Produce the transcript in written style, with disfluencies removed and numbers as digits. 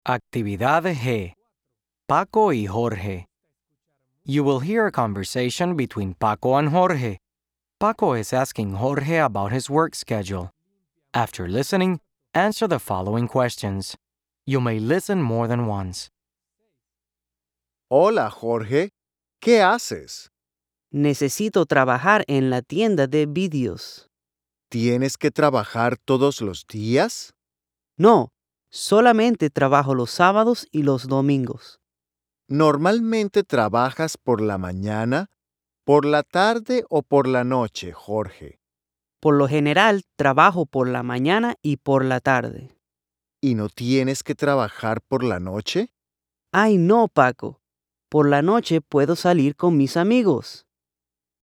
Actividad G. Paco y Jorge. You will hear a conversation between Paco and Jorge. Paco is asking Jorge about his work schedule. After listening, answer the following questions. You may listen more than once. Hola, Jorge. ¿Qué haces? Necesito trabajar en la tienda de vídeos. ¿Tienes que trabajar todos los días? No, solamente trabajo los sábados y los domingos. ¿Normalmente trabajas por la mañana, por la tarde o por la noche, Jorge? Por lo general, trabajo por la mañana y por la tarde. ¿Y no tienes que trabajar por la noche? Ay, no, Paco. Por la noche puedo salir con mis amigos.